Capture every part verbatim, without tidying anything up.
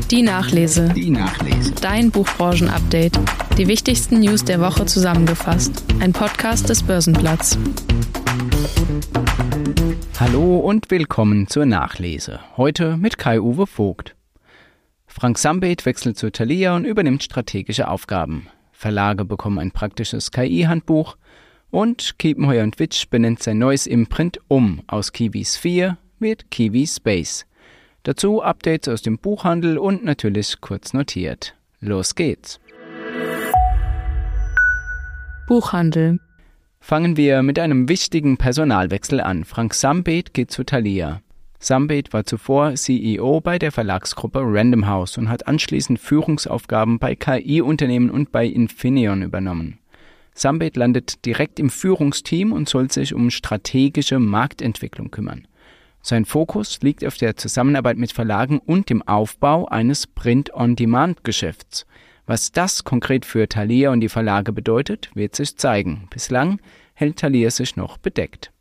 Die Nachlese. Die Nachlese. Dein Buchbranchen-Update. Die wichtigsten News der Woche zusammengefasst. Ein Podcast des Börsenblatts. Hallo und willkommen zur Nachlese. Heute mit Kai-Uwe Vogt. Frank Sambeth wechselt zu Thalia und übernimmt strategische Aufgaben. Verlage bekommen ein praktisches K I-Handbuch und Kiepenheuer und Witsch benennt sein neues Imprint um. Aus Kiwisphere wird Kiwispace. Dazu Updates aus dem Buchhandel und natürlich kurz notiert. Los geht's! Buchhandel. Fangen wir mit einem wichtigen Personalwechsel an. Frank Sambeth geht zu Thalia. Sambeth war zuvor C E O bei der Verlagsgruppe Random House und hat anschließend Führungsaufgaben bei K I-Unternehmen und bei Infineon übernommen. Sambeth landet direkt im Führungsteam und soll sich um strategische Marktentwicklung kümmern. Sein Fokus liegt auf der Zusammenarbeit mit Verlagen und dem Aufbau eines Print-on-Demand-Geschäfts. Was das konkret für Thalia und die Verlage bedeutet, wird sich zeigen. Bislang hält Thalia sich noch bedeckt.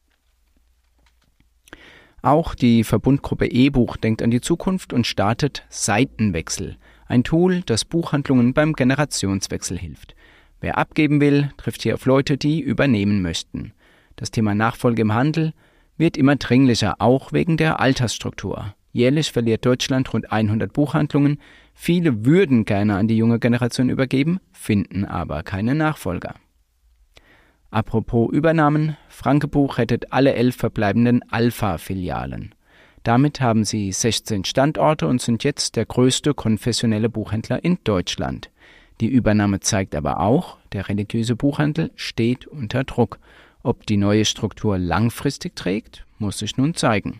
Auch die Verbundgruppe eBuch denkt an die Zukunft und startet Seitenwechsel, ein Tool, das Buchhandlungen beim Generationswechsel hilft. Wer abgeben will, trifft hier auf Leute, die übernehmen möchten. Das Thema Nachfolge im Handel wird immer dringlicher, auch wegen der Altersstruktur. Jährlich verliert Deutschland rund hundert Buchhandlungen. Viele würden gerne an die junge Generation übergeben, finden aber keine Nachfolger. Apropos Übernahmen, Franke Buch rettet alle elf verbleibenden Alpha-Filialen. Damit haben sie sechzehn Standorte und sind jetzt der größte konfessionelle Buchhändler in Deutschland. Die Übernahme zeigt aber auch, der religiöse Buchhandel steht unter Druck. Ob die neue Struktur langfristig trägt, muss sich nun zeigen.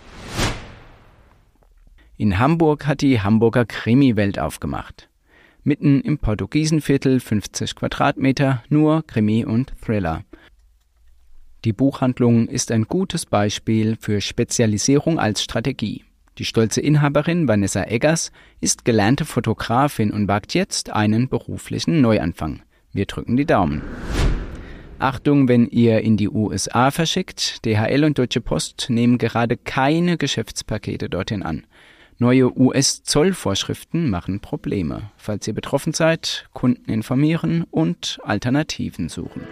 In Hamburg hat die Hamburger Krimi-Welt aufgemacht. Mitten im Portugiesenviertel, fünfzig Quadratmeter, nur Krimi und Thriller. Die Buchhandlung ist ein gutes Beispiel für Spezialisierung als Strategie. Die stolze Inhaberin Vanessa Eggers ist gelernte Fotografin und wagt jetzt einen beruflichen Neuanfang. Wir drücken die Daumen. Achtung, wenn ihr in die U S A verschickt, D H L und Deutsche Post nehmen gerade keine Geschäftspakete dorthin an. Neue U S-Zollvorschriften machen Probleme. Falls ihr betroffen seid, Kunden informieren und Alternativen suchen.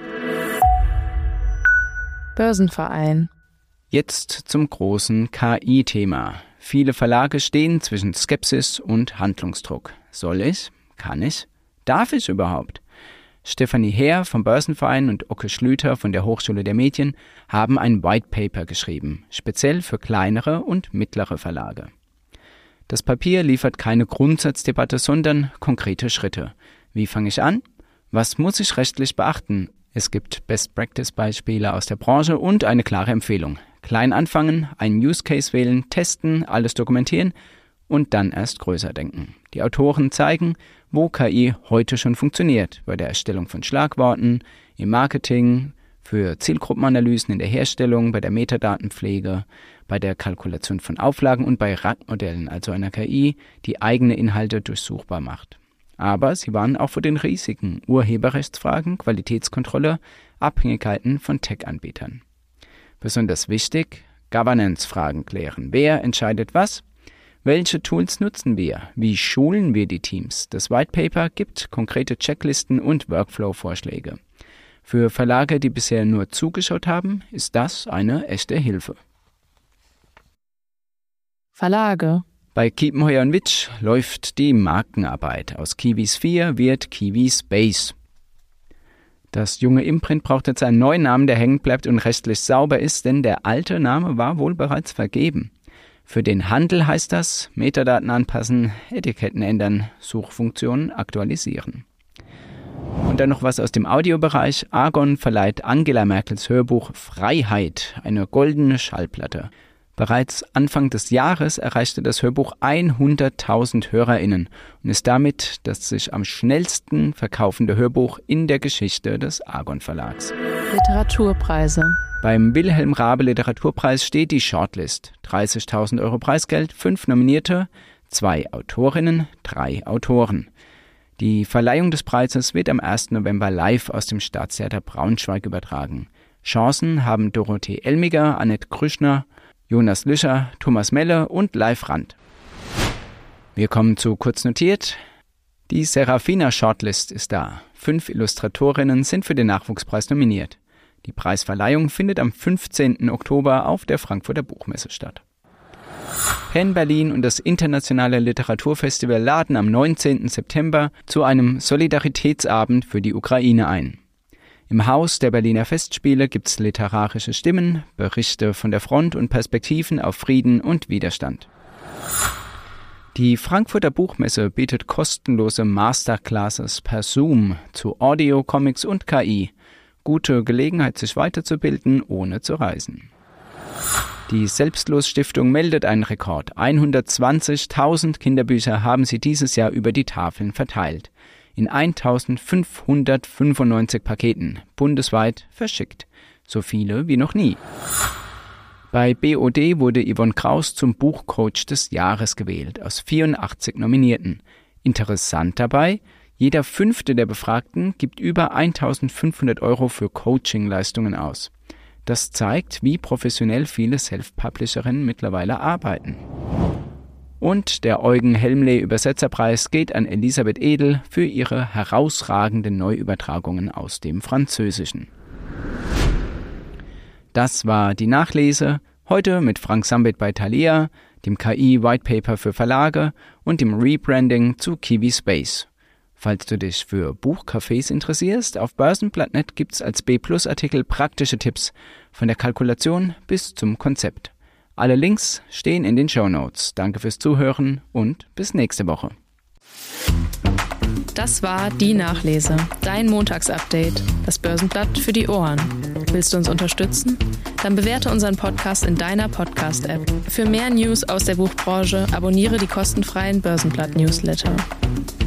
Börsenverein. Jetzt zum großen K I-Thema. Viele Verlage stehen zwischen Skepsis und Handlungsdruck. Soll ich? Kann ich? Darf ich überhaupt? Stefanie Heer vom Börsenverein und Ocke Schlüter von der Hochschule der Medien haben ein White Paper geschrieben, speziell für kleinere und mittlere Verlage. Das Papier liefert keine Grundsatzdebatte, sondern konkrete Schritte. Wie fange ich an? Was muss ich rechtlich beachten? Es gibt Best-Practice-Beispiele aus der Branche und eine klare Empfehlung. Klein anfangen, einen Use-Case wählen, testen, alles dokumentieren und dann erst größer denken. Die Autoren zeigen, wo K I heute schon funktioniert, bei der Erstellung von Schlagworten, im Marketing, für Zielgruppenanalysen in der Herstellung, bei der Metadatenpflege, bei der Kalkulation von Auflagen und bei R A G-Modellen, also einer K I, die eigene Inhalte durchsuchbar macht. Aber sie warnen auch vor den Risiken, Urheberrechtsfragen, Qualitätskontrolle, Abhängigkeiten von Tech-Anbietern. Besonders wichtig, Governance-Fragen klären. Wer entscheidet was? Welche Tools nutzen wir? Wie schulen wir die Teams? Das White Paper gibt konkrete Checklisten und Workflow-Vorschläge. Für Verlage, die bisher nur zugeschaut haben, ist das eine echte Hilfe. Verlage. Bei Kiepenheuer und Witsch läuft die Markenarbeit. Aus Kiwisphere wird Kiwispace. Das junge Imprint braucht jetzt einen neuen Namen, der hängen bleibt und rechtlich sauber ist, denn der alte Name war wohl bereits vergeben. Für den Handel heißt das Metadaten anpassen, Etiketten ändern, Suchfunktionen aktualisieren. Und dann noch was aus dem Audiobereich. Argon verleiht Angela Merkels Hörbuch Freiheit eine goldene Schallplatte. Bereits Anfang des Jahres erreichte das Hörbuch hunderttausend HörerInnen und ist damit das sich am schnellsten verkaufende Hörbuch in der Geschichte des Argon Verlags. Literaturpreise. Beim Wilhelm Raabe Literaturpreis steht die Shortlist. dreißigtausend Euro Preisgeld, fünf Nominierte, zwei Autorinnen, drei Autoren. Die Verleihung des Preises wird am ersten November live aus dem Staatstheater Braunschweig übertragen. Chancen haben Dorothee Elmiger, Annette Krüschner, Jonas Lüscher, Thomas Melle und Leif Rand. Wir kommen zu kurz notiert. Die Serafina Shortlist ist da. Fünf Illustratorinnen sind für den Nachwuchspreis nominiert. Die Preisverleihung findet am fünfzehnten Oktober auf der Frankfurter Buchmesse statt. Penn Berlin und das Internationale Literaturfestival laden am neunzehnten September zu einem Solidaritätsabend für die Ukraine ein. Im Haus der Berliner Festspiele gibt's literarische Stimmen, Berichte von der Front und Perspektiven auf Frieden und Widerstand. Die Frankfurter Buchmesse bietet kostenlose Masterclasses per Zoom zu Audio, Comics und K I. Gute Gelegenheit, sich weiterzubilden, ohne zu reisen. Die Selbstlos-Stiftung meldet einen Rekord. hundertzwanzigtausend Kinderbücher haben sie dieses Jahr über die Tafeln verteilt. In eintausendfünfhundertfünfundneunzig Paketen, bundesweit verschickt. So viele wie noch nie. Bei B O D wurde Yvonne Kraus zum Buchcoach des Jahres gewählt, aus vierundachtzig Nominierten. Interessant dabei, jeder Fünfte der Befragten gibt über eintausendfünfhundert Euro für Coaching-Leistungen aus. Das zeigt, wie professionell viele Self-Publisherinnen mittlerweile arbeiten. Und der Eugen Helmley Übersetzerpreis geht an Elisabeth Edel für ihre herausragenden Neuübertragungen aus dem Französischen. Das war die Nachlese, heute mit Frank Sambit bei Thalia, dem K I-Whitepaper für Verlage und dem Rebranding zu Kiwi Space. Falls du dich für Buchcafés interessierst, auf Börsenblatt Punkt net gibt's als B-Plus-Artikel praktische Tipps von der Kalkulation bis zum Konzept. Alle Links stehen in den Shownotes. Danke fürs Zuhören und bis nächste Woche. Das war Die Nachlese, dein Montagsupdate, das Börsenblatt für die Ohren. Willst du uns unterstützen? Dann bewerte unseren Podcast in deiner Podcast-App. Für mehr News aus der Buchbranche abonniere die kostenfreien Börsenblatt-Newsletter.